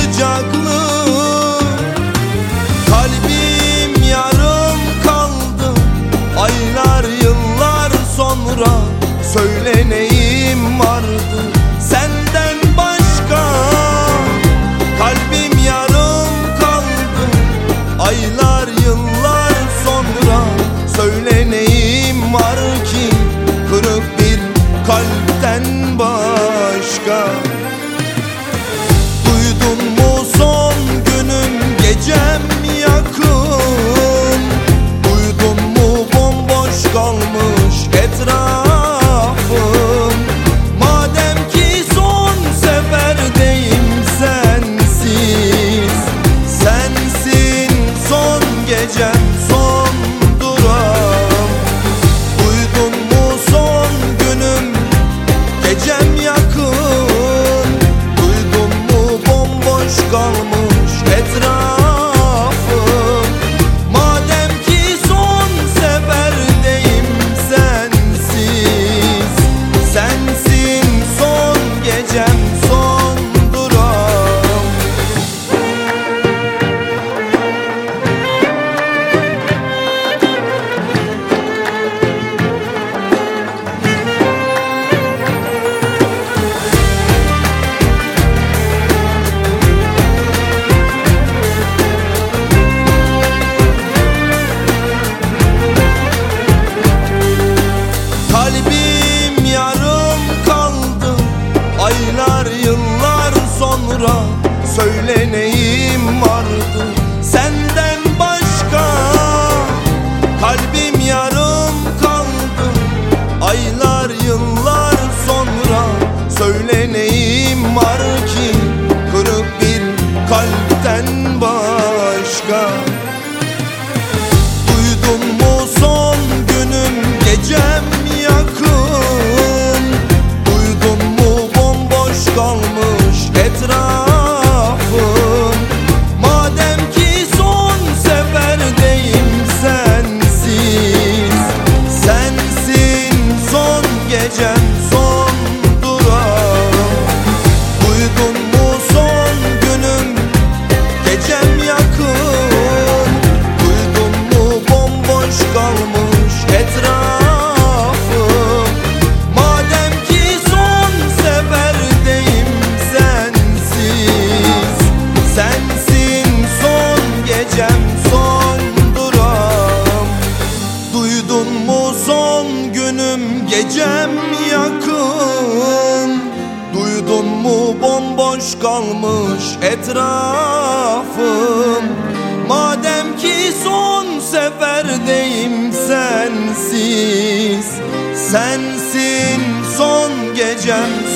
sıcaklığı. Kalbim yarım kaldı aylar yıllar sonra. Söyle neyim vardı senden başka? Kalbim yarım kaldı aylar yıllar sonra. Söyle neyim var ki kırık bir kalpten başka? Duydun mu son günüm gecem yakın? Duydun mu bomboş kalmış etrafım? Madem ki son seferdeyim sensiz, sensin son gecem son durağım. Duydun mu son günüm gecem yakın? Duydun mu bomboş kalmış etrafım? Madem ki son seferdeyim sensiz, sensin son gecem son durağım. Kalbim yarım kaldı aylar yıllar sonra. Söyle neyim vardı senden başka? Kalbim yarım kaldı aylar yıllar sonra. Söyle neyim var ki kırık bir kalpten başka? Duydun mu son günüm gecem yakın? Duydun mu bomboş kalmış etrafım? Madem ki son seferdeyim sensiz, sensin son gecem son durağım. Duydun mu son günüm gecem yakın? Duydun mu bomboş kalmış etrafım? Madem ki son seferdeyim sensiz, sensin son gecem son durağım. Duydun mu son günüm gecem yakın? Duydun mu bomboş kalmış etrafım? Madem ki son seferdeyim sensiz, sensin son gecem